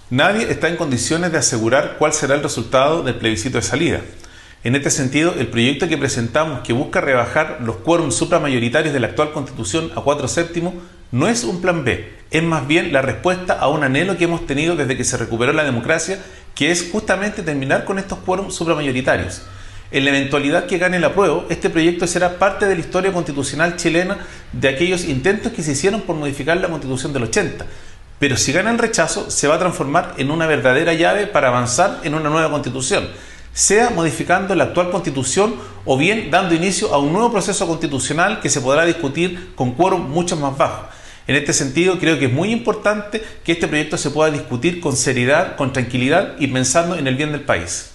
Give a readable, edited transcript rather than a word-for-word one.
Nadie está en condiciones de asegurar cuál será el resultado del plebiscito de salida. En este sentido, el proyecto que presentamos, que busca rebajar los quórums supramayoritarios de la actual Constitución a 4/7, no es un plan B, es más bien la respuesta a un anhelo que hemos tenido desde que se recuperó la democracia, que es justamente terminar con estos quórums supramayoritarios. En la eventualidad que gane el apruebo, este proyecto será parte de la historia constitucional chilena de aquellos intentos que se hicieron por modificar la Constitución del 80. Pero si gana el rechazo, se va a transformar en una verdadera llave para avanzar en una nueva Constitución, sea modificando la actual Constitución o bien dando inicio a un nuevo proceso constitucional que se podrá discutir con quórum mucho más bajo. En este sentido, creo que es muy importante que este proyecto se pueda discutir con seriedad, con tranquilidad y pensando en el bien del país.